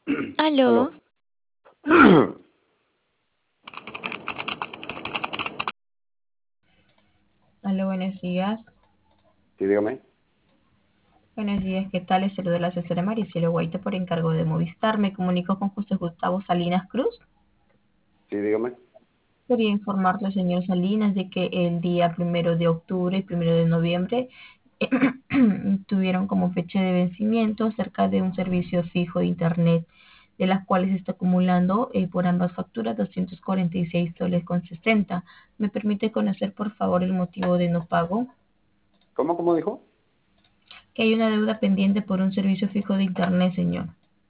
Aló, Aló. aló, buenos días. Sí, dígame. Buenos días, ¿qué tal? Les saluda la asesora Maricielo Guaita por encargo de Movistar. Me comunico con José Gustavo Salinas Cruz. Sí, dígame. Quería informarle, señor Salinas, de que el día 1 de octubre y 1 de noviembre tuvieron como fecha de vencimiento cerca de un servicio fijo de Internet, de las cuales se está acumulando por ambas facturas 246 soles con 60. ¿Me permite conocer, por favor, el motivo de no pago? ¿Cómo dijo? Que hay una deuda pendiente por un servicio fijo de Internet, señor.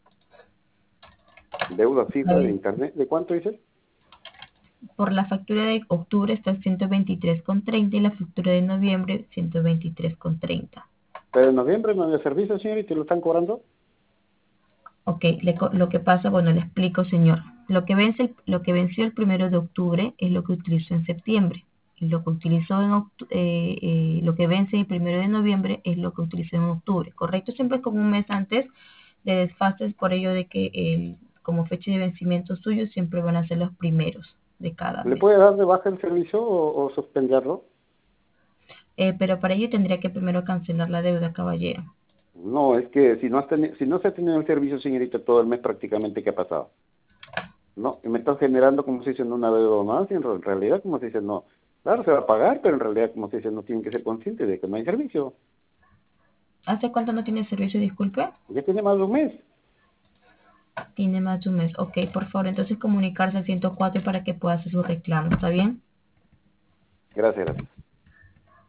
Deuda A fija de ver, internet. ¿De cuánto dice? por la factura de octubre está 123,30 y la factura de noviembre 123,30. Pero en noviembre no había servicio, señor, y te lo están cobrando. Ok, lo que pasa, bueno, le explico, señor. Lo que venció el 1 de octubre es lo que utilizó en septiembre. Y lo que utilizó lo que vence el 1 de noviembre es lo que utilizó en octubre, ¿correcto? Siempre con un mes antes de desfases, por ello de que como fecha de vencimiento suyo siempre van a ser los primeros de cada ¿Le mes. puede dar de baja el servicio o suspenderlo? Pero para ello tendría que primero cancelar la deuda, caballero. No, es que si no se ha tenido el servicio, señorita, todo el mes prácticamente, ¿qué ha pasado? No, y me estás generando, como se dice, una deuda más, y en realidad, como se dice, no. Claro, se va a pagar, pero en realidad, como se dice, no tienen que ser conscientes de que no hay servicio. ¿Hace cuánto no tiene servicio, disculpe? Ya tiene más de un mes. Tiene más de un mes. Ok, por favor, entonces comunicarse al 104 para que pueda hacer su reclamo, ¿está bien? Gracias, gracias.